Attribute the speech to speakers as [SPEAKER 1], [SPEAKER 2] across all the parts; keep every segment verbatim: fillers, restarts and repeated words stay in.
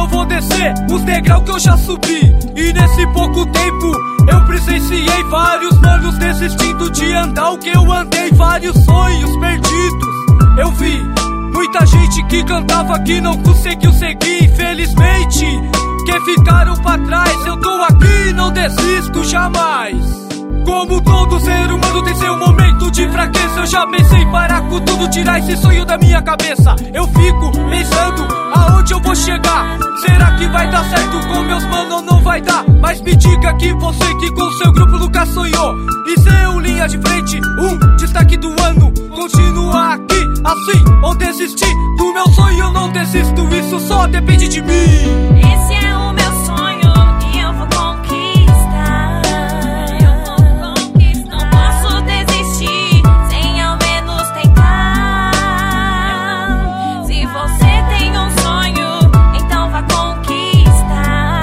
[SPEAKER 1] não vou descer os degraus que eu já subi. E nesse pouco tempo eu presenciei vários manos desistindo de andar o que eu andei. Vários sonhos perdidos eu vi, muita gente que cantava que não conseguiu seguir. Infelizmente, que ficaram pra trás, eu tô aqui, não desisto jamais. Como todo ser humano tem seu momento de fraqueza, eu já pensei em parar com tudo, tirar esse sonho da minha cabeça. Eu fico pensando aonde eu vou chegar. Será que vai dar certo com meus manos ou não vai dar? Mas me diga que você que com seu grupo nunca sonhou e seu linha de frente, um destaque do ano, continua aqui assim ou desistir do meu sonho? Eu não desisto, isso só depende de mim.
[SPEAKER 2] Esse é o meu sonho e eu vou conquistar. Eu vou conquistar. Não posso desistir sem ao menos tentar. Se você tem um sonho, então vá conquistar.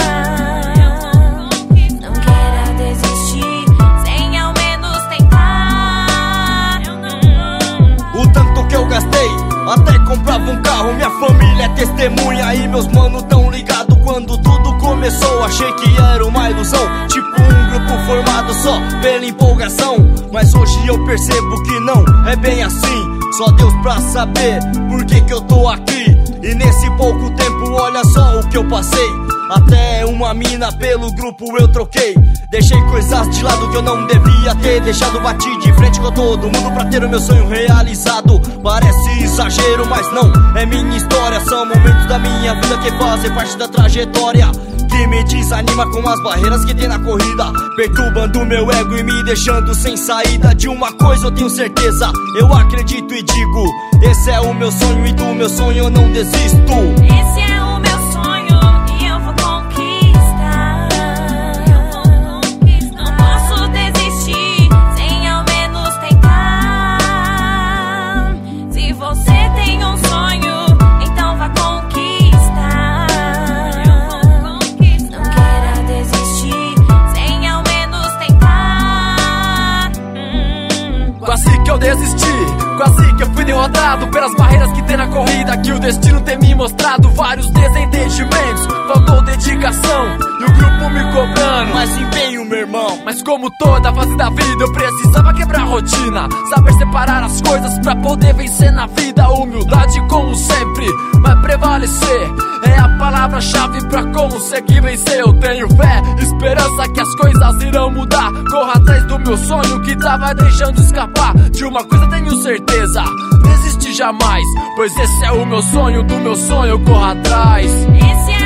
[SPEAKER 2] Não queira desistir sem ao menos tentar.
[SPEAKER 3] O tanto que eu gastei, até comprava um carro, minha família é testemunha e meus manos tão ligados. Quando tudo começou, achei que era uma ilusão, tipo um grupo formado só pela empolgação. Mas hoje eu percebo que não é bem assim, só Deus pra saber por que que eu tô aqui. E nesse pouco tempo, olha só o que eu passei. Até uma mina pelo grupo eu troquei. Deixei coisas de lado que eu não devia ter deixado. Bati de frente com todo mundo pra ter o meu sonho realizado. Parece exagero, mas não, é minha história. São momentos da minha vida que fazem parte da trajetória, que me desanima com as barreiras que tem na corrida, perturbando meu ego e me deixando sem saída. De uma coisa eu tenho certeza, eu acredito e digo: esse é o meu sonho e do meu sonho eu não desisto.
[SPEAKER 2] Esse é o meu sonho e eu vou conquistar. Eu vou conquistar. Não posso desistir sem ao menos tentar. Se você tem um sonho, então vá conquistar. Eu vou conquistar. Não queira desistir sem ao menos tentar. Hum.
[SPEAKER 4] Quase que eu desisti, quase que eu fui derrotado pelas barreiras que tem na corrida, que o destino tem me mostrado. Vários desentendimentos, faltou dedicação e o grupo me cobrando
[SPEAKER 3] mais empenho, meu irmão.
[SPEAKER 4] Mas como toda fase da vida, eu precisava quebrar a rotina, saber separar as coisas pra poder vencer na vida. Humildade como sempre vai prevalecer, é a palavra-chave pra conseguir vencer. Eu tenho fé, esperança que as coisas irão mudar. Corra atrás do meu sonho que tava deixando escapar. De uma coisa tenho certeza, desiste jamais, pois esse é o meu sonho, do meu sonho eu corro atrás.
[SPEAKER 2] Esse é